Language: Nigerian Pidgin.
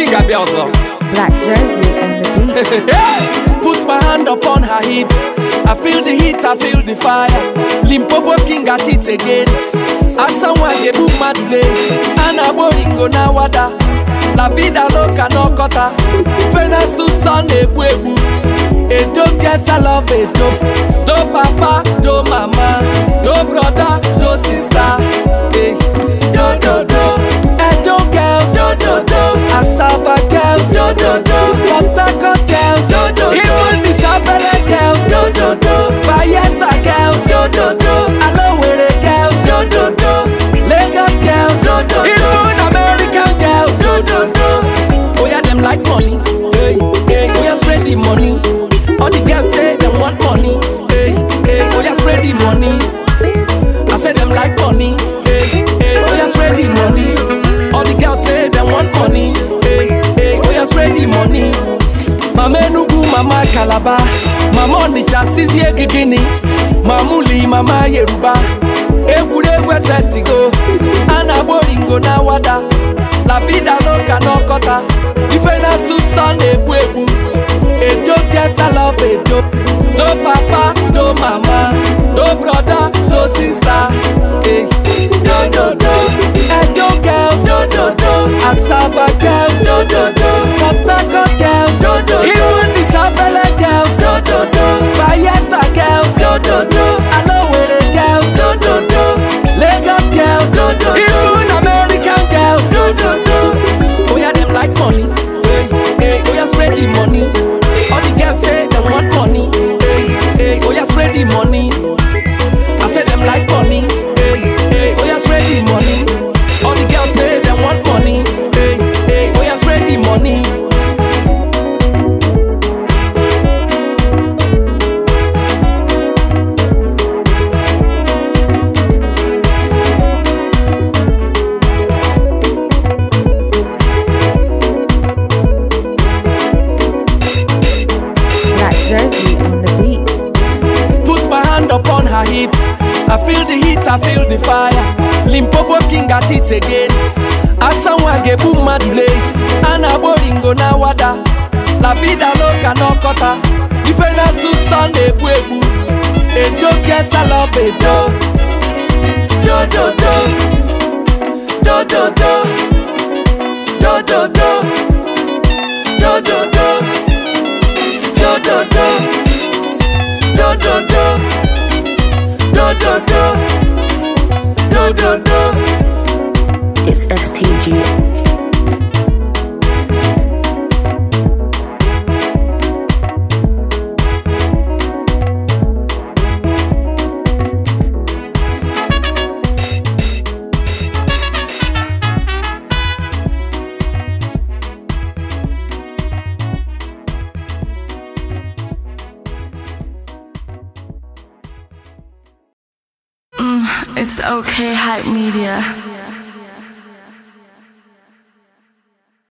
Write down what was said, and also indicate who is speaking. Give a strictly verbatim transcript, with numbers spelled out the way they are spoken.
Speaker 1: King Abielzo.
Speaker 2: Black Jersey on the beat.
Speaker 1: Put my hand upon her hips. I feel the heat, I feel the fire. Limpopo King at it again. As someone they book my day. Ana boringo na wada. La vida loca no kota. Pena susan ebu ebu. E do guess I love it do. Do papa, do mama. Do brother, do sister. Hey. Do do do. Edo girls, do do do. Asaba girls, do do do. Port Harcourt girls, do do do. Even the Sapele girls, do do do. Bayelsa girls, do do do. Alowere girls, do do do. Lagos girls, do do do. Even American girls, do do do. Oh yeah, them like money. Hey, hey, oh yeah, spread the money. All the girls say them want money. Hey, hey, oh yeah, spread the money. I say them like money. Hey, hey, oh yeah, spread the money. All the girls say them want money. Hey, hey, oh yeah, spread the money. Mama Enugu, Mama Calabar, Mama Onitsha, Sisi Egigini, Mamuli, Mama Yoruba. Ebure we set to go. Ana boringo na wada. La vida loca no kota. Ifena susan ebu ebu. Edo guess I love it do. Do papa, do mama. Do brother, do sister. Hey. Do do do. Edo girls, do do do. Asaba girls, do do do. Port Harcourt girls, do do do. Even the Sapele girls, do do do. Bayelsa girls, do do do. Alowere girls, do do do. Lagos girls, do do do. Even American girls, do do do. Oh yeah, them like money. Hey, hey, oh yeah, spread the money. All the girls say them want money. Hey, hey, oh yeah, spread the money. I say them like money. Hey, hey, oh yeah, spread the money. All the girls say them want money. Hey, hey, oh yeah, spread the money.
Speaker 2: Jersey on the beat.
Speaker 1: Put my hand upon her hips. I feel the heat, I feel the fire. Limpopo King at it again. As someone get boom mad play. Ana boringo na wada. La vida loca no kota. Ifena susan ebu ebu. Edo guess I love it do. Do do do. Do do do. Do do do. Do do do. Do do do, do do do, do do do, do do do.
Speaker 2: It's S T G.
Speaker 3: It's okay, Hype Media.